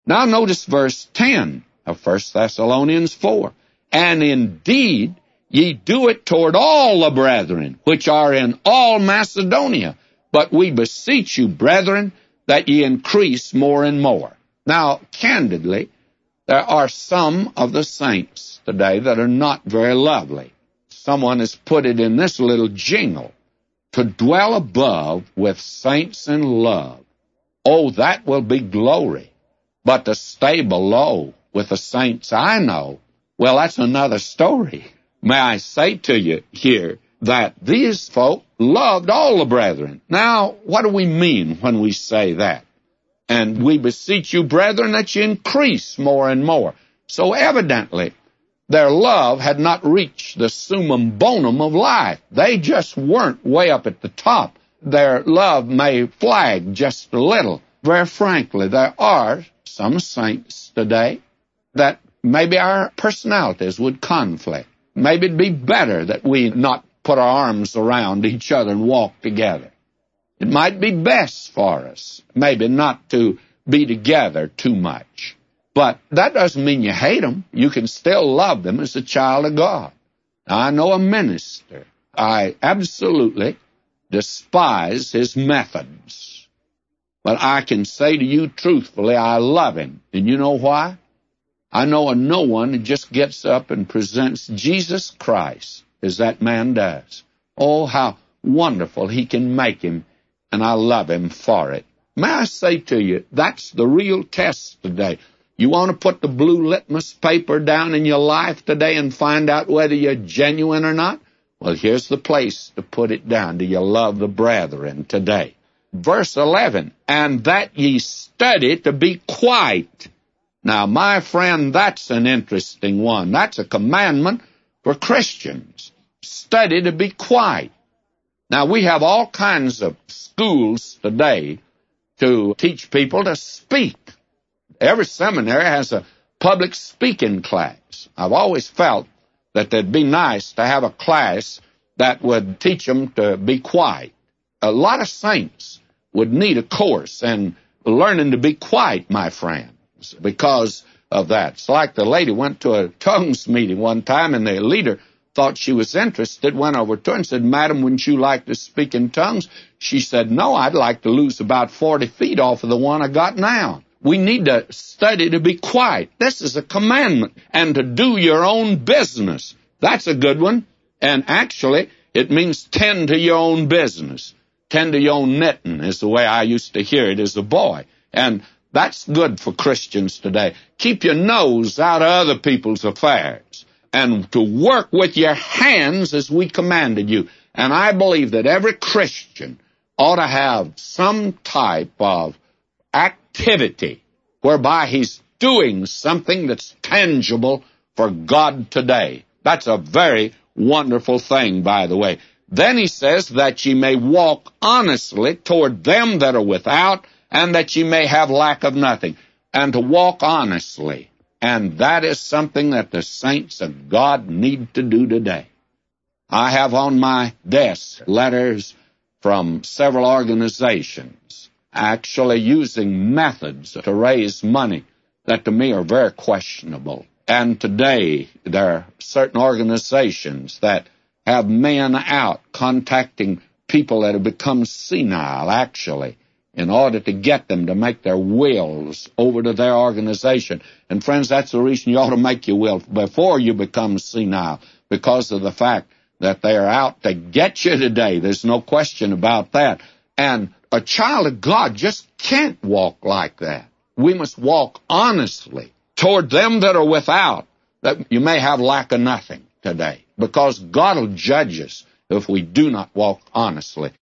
Now notice verse 10 of 1 Thessalonians 4. And indeed, ye do it toward all the brethren, which are in all Macedonia. But we beseech you, brethren, that ye increase more and more. Now, candidly, there are some of the saints today that are not very lovely. Someone has put it in this little jingle, to dwell above with saints in love. Oh, that will be glory. But to stay below with the saints I know, well, that's another story. May I say to you here that these folk loved all the brethren. Now, what do we mean when we say that? And we beseech you, brethren, that you increase more and more. So evidently, their love had not reached the summum bonum of life. They just weren't way up at the top. Their love may flag just a little. Very frankly, there are some saints today that maybe our personalities would conflict. Maybe it'd be better that we not put our arms around each other and walk together. It might be best for us, maybe not to be together too much. But that doesn't mean you hate them. You can still love them as a child of God. Now, I know a minister. I absolutely despise his methods. But I can say to you truthfully, I love him. And you know why? I know of no one who just gets up and presents Jesus Christ as that man does. Oh, how wonderful he can make him, and I love him for it. May I say to you, that's the real test today. You want to put the blue litmus paper down in your life today and find out whether you're genuine or not? Well, here's the place to put it down. Do you love the brethren today? Verse 11, and that ye study to be quiet. Now, my friend, that's an interesting one. That's a commandment for Christians. Study to be quiet. Now, we have all kinds of schools today to teach people to speak. Every seminary has a public speaking class. I've always felt that it'd be nice to have a class that would teach them to be quiet. A lot of saints would need a course in learning to be quiet, my friends, because of that. It's like the lady went to a tongues meeting one time, and the leader thought she was interested, went over to her and said, Madam, wouldn't you like to speak in tongues? She said, no, I'd like to lose about 40 feet off of the one I got now. We need to study to be quiet. This is a commandment. And to do your own business. That's a good one. And actually, it means tend to your own business. Tend to your own knitting is the way I used to hear it as a boy. And that's good for Christians today. Keep your nose out of other people's affairs. And to work with your hands as we commanded you. And I believe that every Christian ought to have some type of activity whereby he's doing something that's tangible for God today. That's a very wonderful thing, by the way. Then he says that ye may walk honestly toward them that are without, and that ye may have lack of nothing. And to walk honestly. And that is something that the saints of God need to do today. I have on my desk letters from several organizations actually using methods to raise money that to me are very questionable. And today there are certain organizations that have men out contacting people that have become senile, actually, in order to get them to make their wills over to their organization. And friends, that's the reason you ought to make your will before you become senile, because of the fact that they are out to get you today. There's no question about that. And a child of God just can't walk like that. We must walk honestly toward them that are without, that you may have lack of nothing today, because God will judge us if we do not walk honestly.